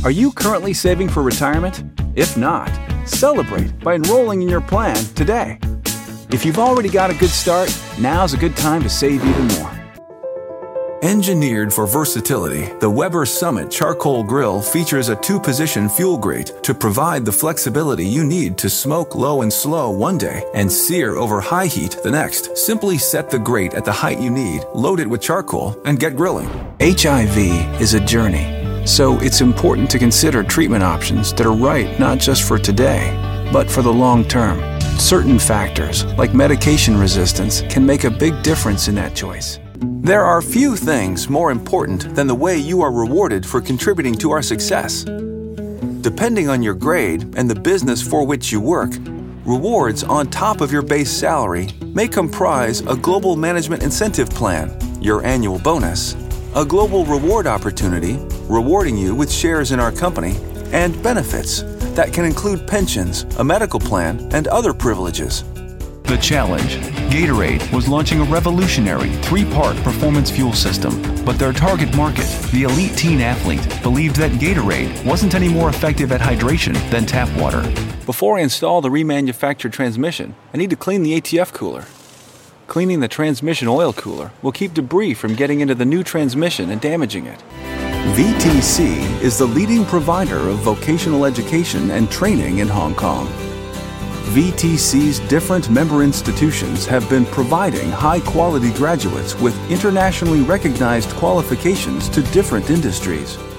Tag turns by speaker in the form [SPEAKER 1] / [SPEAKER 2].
[SPEAKER 1] Are you currently saving for retirement? If not, celebrate by enrolling in your plan today. If you've already got a good start, now's a good time to save even more.
[SPEAKER 2] Engineered for versatility, the Weber Summit Charcoal Grill features a 2-position fuel grate to provide the flexibility you need to smoke low and slow one day and sear over high heat the next. Simply set the grate at the height you need, load it with charcoal, and get grilling. HIV is a journey, so it's important to consider treatment options that are right not just for today, but for the long term. Certain factors, like medication resistance, can make a big difference in that choice. There are few things more important than the way you are rewarded for contributing to our success. Depending on your grade and the business for which you work, rewards on top of your base salary may comprise a global management incentive plan, your annual bonus, a global reward opportunity, rewarding you with shares in our company, and benefits that can include pensions, a medical plan, and other privileges.
[SPEAKER 3] The challenge. Gatorade was launching a revolutionary 3-part performance fuel system, but their target market, the elite teen athlete, believed that Gatorade wasn't any more effective at hydration than tap water.
[SPEAKER 1] Before I install the remanufactured transmission, I need to clean the ATF cooler. Cleaning the transmission oil cooler will keep debris from getting into the new transmission and damaging it. VTC is the leading provider of vocational education and training in Hong Kong. VTC's different member institutions have been providing high-quality graduates with internationally recognized qualifications to different industries.